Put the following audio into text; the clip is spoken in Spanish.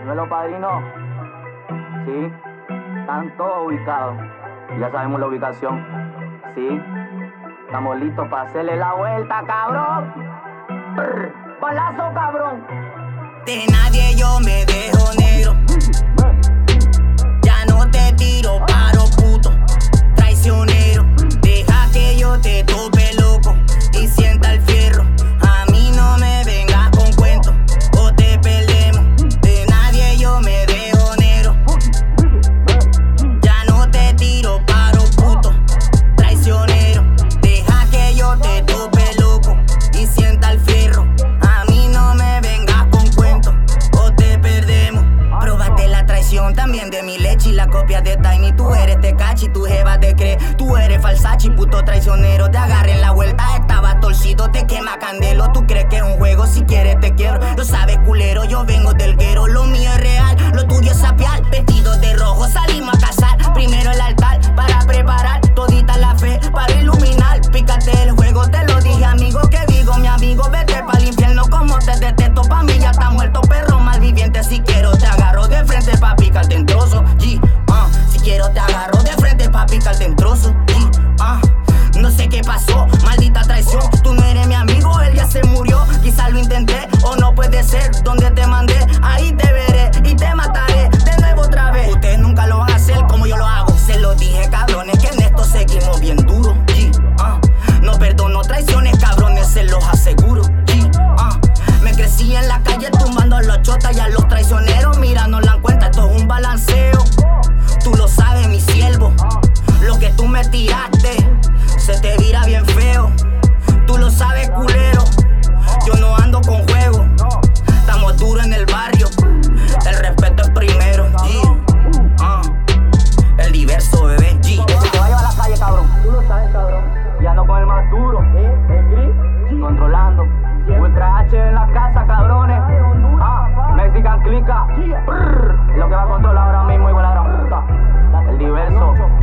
Dímelo, padrino. Sí, están todos ubicados. Ya sabemos la ubicación. Sí, estamos listos para hacerle la vuelta, cabrón. Balazo, cabrón. De nadie yo me dejo negro. Ya no te tiro paro, puto traicionero. Deja que yo te tope, loco, y sienta el fierro. A mí no me vengas con cuentos o te perdemos. De nadie yo me dejo negro. Ya no te tiro paro, puto traicionero. Deja que yo te tope, loco, y sienta el fierro. A mí no me vengas con cuentos o te perdemos. Próbate la traición también de mi leche y la copia de Tiny. Tú eres Tecachi, tu jeva te cree. Tú eres falsachi, puto traicionero. Te agarré en la vuelta, estaba torcido, te quema candelo. Tú crees que es un juego, si quieres te quiebro. Lo sabes, culero, yo vengo del guero. Lo mío es real, lo tuyo es sapial. Vestidos de rojo salimos a cazar. Primero el altar para preparar todita la fe para iluminar. Pícate el juego, te lo dije, amigo. Que digo, mi amigo, vete pa'l infierno. Como te detesto, pa' mí ya está muerto, perro malviviente. Si quiero te agarro de frente pa' picarte en trozo. Si quiero te agarro de frente pa' picarte en trozo. No sé qué pasó, maldita traición. Tú no eres mi amigo, él ya se murió. Quizás lo intenté o no puede ser. Donde te mandé, ahí te veré y te mataré de nuevo otra vez. Ustedes nunca lo van a hacer como yo lo hago. Se lo dije, cabrones, que en esto seguimos bien duro. No perdono traiciones, cabrones, se los aseguro. Me crecí en la calle tumbando a los chotas y a los traicioneros. Mira, no la cuenta, esto es un balanceo. Tú lo sabes, mi siervo. Lo que tú me tiraste se te vira bien feo. Tú lo sabes, culero. Yo no ando con juego. Estamos duros en el barrio. El respeto es primero. El diverso, bebé. Si te va a llevar a la calle, cabrón. Tú lo sabes, cabrón. Y ando con el más duro, el gris, controlando. Ultra H en la casa, cabrones. Mexican Clica. Es lo que va a controlar ahora mismo, igual a la gran puta. El diverso.